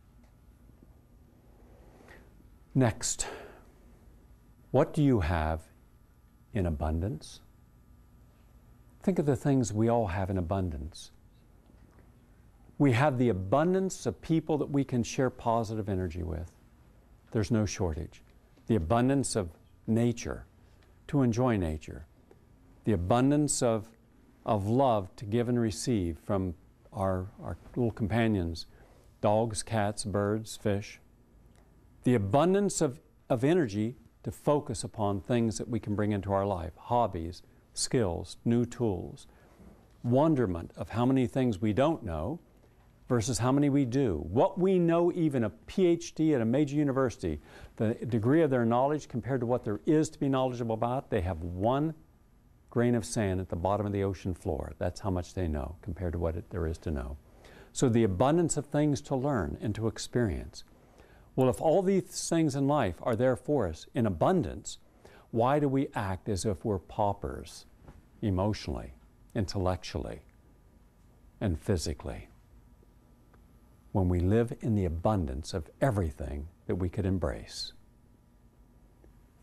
Next, what do you have in abundance? Think of the things we all have in abundance. We have the abundance of people that we can share positive energy with. There's no shortage. The abundance of nature, to enjoy nature. The abundance of love to give and receive from our little companions, dogs, cats, birds, fish. The abundance of energy to focus upon things that we can bring into our life, hobbies, skills, new tools. Wonderment of how many things we don't know versus how many we do. What we know, even a PhD at a major university, the degree of their knowledge compared to what there is to be knowledgeable about, they have 1 grain of sand at the bottom of the ocean floor. That's how much they know compared to what there is to know. So the abundance of things to learn and to experience. Well, if all these things in life are there for us in abundance, why do we act as if we're paupers emotionally, intellectually, and physically, when we live in the abundance of everything that we could embrace?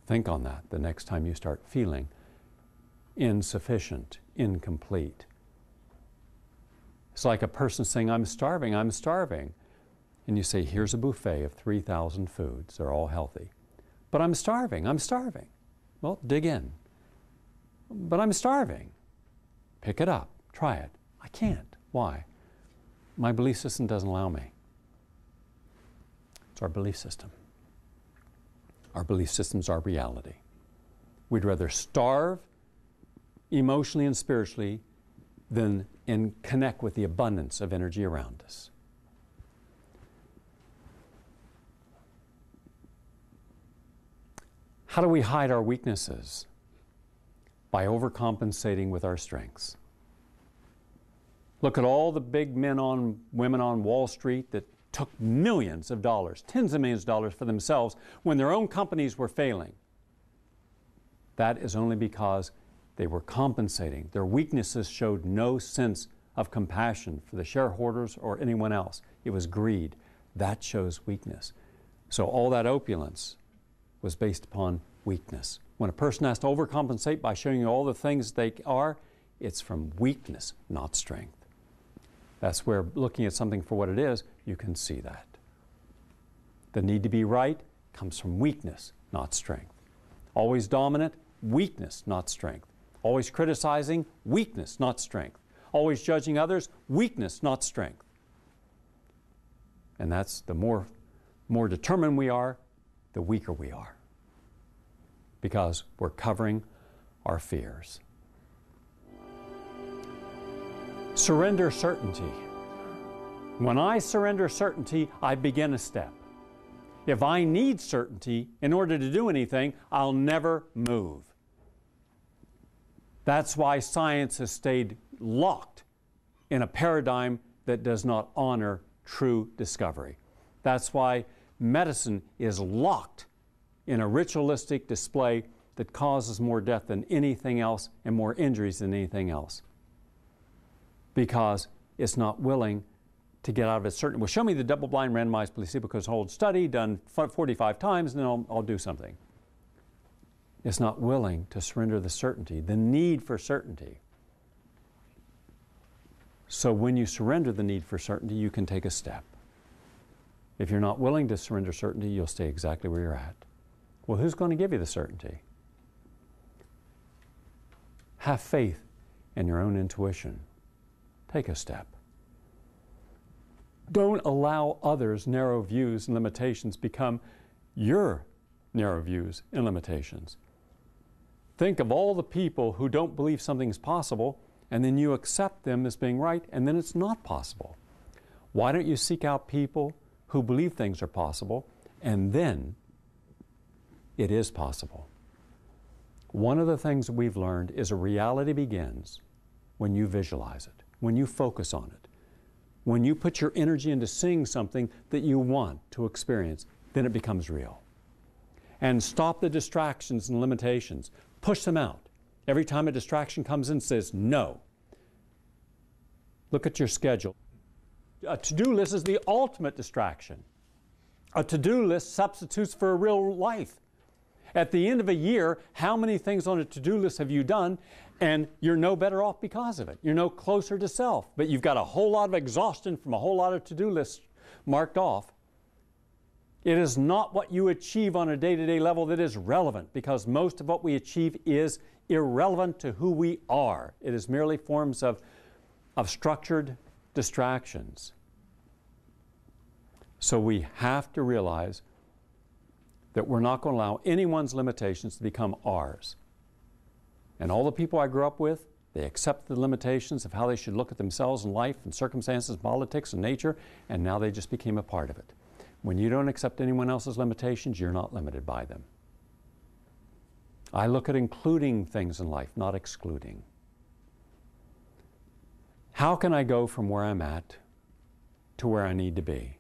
Think on that the next time you start feeling insufficient, incomplete. It's like a person saying, I'm starving, I'm starving. And you say, here's a buffet of 3,000 foods. They're all healthy. But I'm starving, I'm starving. Well, dig in. But I'm starving. Pick it up, try it. I can't. Why? My belief system doesn't allow me. It's our belief system. Our belief system's our reality. We'd rather starve emotionally and spiritually than connect with the abundance of energy around us. How do we hide our weaknesses? By overcompensating with our strengths. Look at all the big women on Wall Street that took millions of dollars, tens of millions of dollars for themselves when their own companies were failing. That is only because they were compensating. Their weaknesses showed no sense of compassion for the shareholders or anyone else. It was greed. That shows weakness. So all that opulence was based upon weakness. When a person has to overcompensate by showing you all the things they are, it's from weakness, not strength. That's where, looking at something for what it is, you can see that. The need to be right comes from weakness, not strength. Always dominant, weakness, not strength. Always criticizing, weakness, not strength. Always judging others, weakness, not strength. And that's the more determined we are, the weaker we are. Because we're covering our fears. Surrender certainty. When I surrender certainty, I begin a step. If I need certainty in order to do anything, I'll never move. That's why science has stayed locked in a paradigm that does not honor true discovery. That's why medicine is locked in a ritualistic display that causes more death than anything else and more injuries than anything else. Because it's not willing to get out of its certainty. Well, show me the double-blind randomized placebo-controlled study done 45 times and then I'll do something. It's not willing to surrender the certainty, the need for certainty. So when you surrender the need for certainty, you can take a step. If you're not willing to surrender certainty, you'll stay exactly where you're at. Well, who's going to give you the certainty? Have faith in your own intuition. Take a step. Don't allow others' narrow views and limitations become your narrow views and limitations. Think of all the people who don't believe something's possible, and then you accept them as being right, and then it's not possible. Why don't you seek out people who believe things are possible, and then it is possible? One of the things that we've learned is a reality begins when you visualize it, when you focus on it. When you put your energy into seeing something that you want to experience, then it becomes real. And stop the distractions and limitations. Push them out. Every time a distraction comes in, says no. Look at your schedule. A to-do list is the ultimate distraction. A to-do list substitutes for a real life. At the end of a year, how many things on a to-do list have you done? And you're no better off because of it. You're no closer to self. But you've got a whole lot of exhaustion from a whole lot of to-do lists marked off. It is not what you achieve on a day-to-day level that is relevant, because most of what we achieve is irrelevant to who we are. It is merely forms of structured distractions. So we have to realize that we're not going to allow anyone's limitations to become ours. And all the people I grew up with, they accepted the limitations of how they should look at themselves and life and circumstances, politics and nature, and now they just became a part of it. When you don't accept anyone else's limitations, you're not limited by them. I look at including things in life, not excluding. How can I go from where I'm at to where I need to be?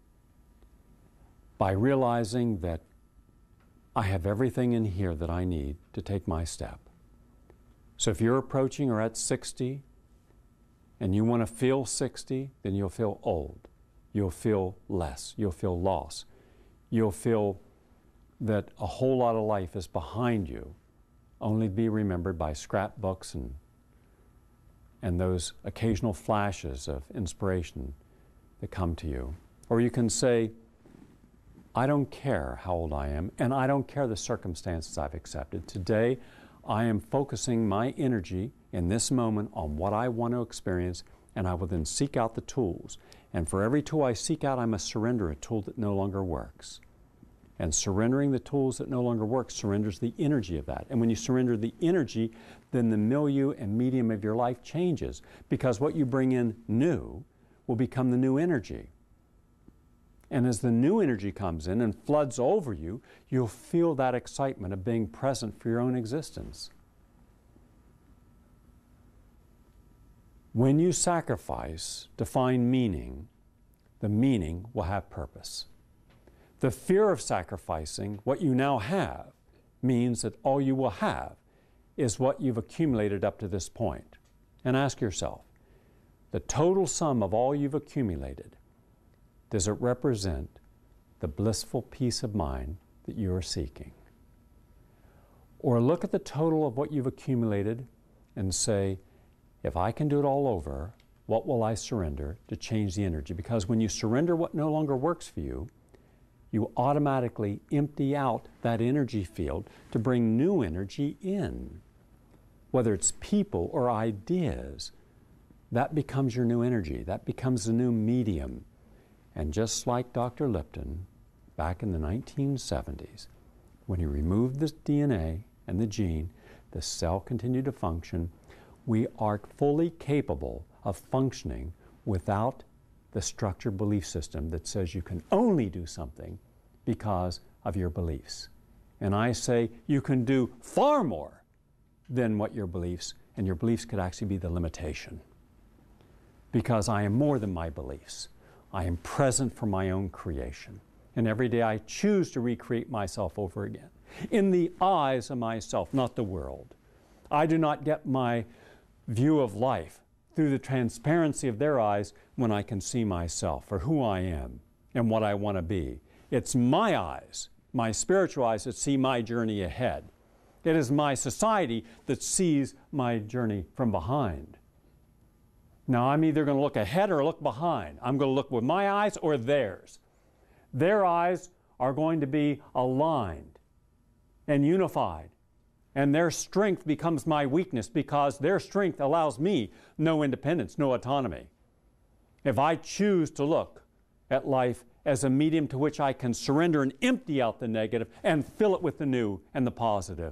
By realizing that I have everything in here that I need to take my step. So if you're approaching or at 60 and you want to feel 60, then you'll feel old. You'll feel less. You'll feel lost. You'll feel that a whole lot of life is behind you, only to be remembered by scrapbooks and those occasional flashes of inspiration that come to you. Or you can say, I don't care how old I am, and I don't care the circumstances I've accepted. Today, I am focusing my energy in this moment on what I want to experience, and I will then seek out the tools. And for every tool I seek out, I must surrender a tool that no longer works. And surrendering the tools that no longer work surrenders the energy of that. And when you surrender the energy, then the milieu and medium of your life changes, because what you bring in new will become the new energy. And as the new energy comes in and floods over you, you'll feel that excitement of being present for your own existence. When you sacrifice to find meaning, the meaning will have purpose. The fear of sacrificing what you now have means that all you will have is what you've accumulated up to this point. And ask yourself, the total sum of all you've accumulated, does it represent the blissful peace of mind that you are seeking? Or look at the total of what you've accumulated and say, if I can do it all over, what will I surrender to change the energy? Because when you surrender what no longer works for you, you automatically empty out that energy field to bring new energy in. Whether it's people or ideas, that becomes your new energy. That becomes the new medium. And just like Dr. Lipton, back in the 1970s, when he removed the DNA and the gene, the cell continued to function. We are fully capable of functioning without the structured belief system that says you can only do something because of your beliefs. And I say you can do far more than what your beliefs, and your beliefs could actually be the limitation. Because I am more than my beliefs. I am present for my own creation. And every day I choose to recreate myself over again, in the eyes of myself, not the world. I do not get my view of life through the transparency of their eyes when I can see myself for who I am and what I want to be. It's my eyes, my spiritual eyes, that see my journey ahead. It is my society that sees my journey from behind. Now, I'm either going to look ahead or look behind. I'm going to look with my eyes or theirs. Their eyes are going to be aligned and unified. And their strength becomes my weakness, because their strength allows me no independence, no autonomy. If I choose to look at life as a medium to which I can surrender and empty out the negative and fill it with the new and the positive,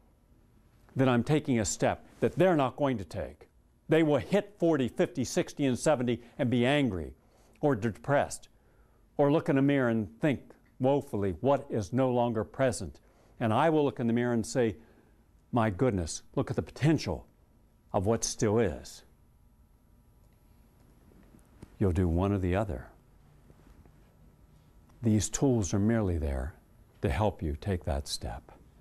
then I'm taking a step that they're not going to take. They will hit 40, 50, 60, and 70 and be angry or depressed, or look in a mirror and think woefully what is no longer present. And I will look in the mirror and say, my goodness, look at the potential of what still is. You'll do one or the other. These tools are merely there to help you take that step.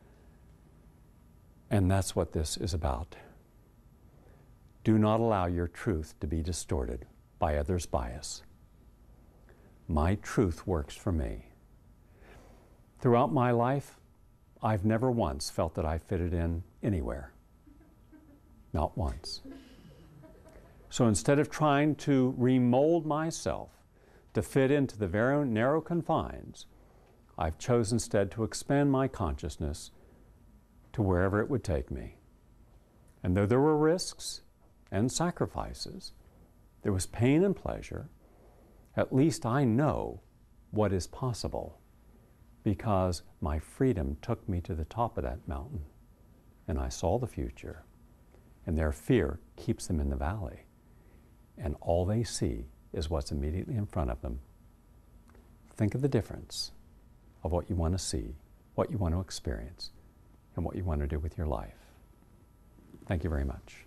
And that's what this is about. Do not allow your truth to be distorted by others' bias. My truth works for me. Throughout my life, I've never once felt that I fitted in anywhere. Not once. So instead of trying to remold myself to fit into the very narrow confines, I've chosen instead to expand my consciousness to wherever it would take me. And though there were risks and sacrifices, there was pain and pleasure, at least I know what is possible, because my freedom took me to the top of that mountain, and I saw the future, and their fear keeps them in the valley, and all they see is what's immediately in front of them. Think of the difference of what you want to see, what you want to experience, and what you want to do with your life. Thank you very much.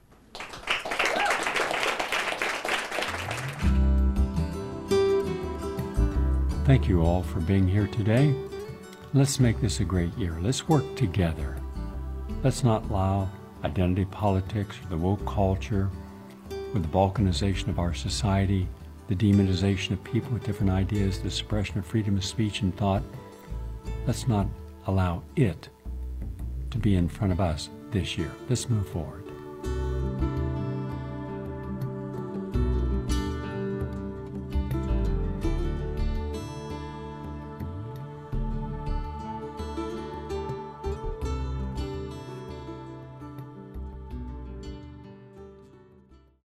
Thank you all for being here today. Let's make this a great year. Let's work together. Let's not allow identity politics or the woke culture, with the balkanization of our society, the demonization of people with different ideas, the suppression of freedom of speech and thought. Let's not allow it to be in front of us this year. Let's move forward.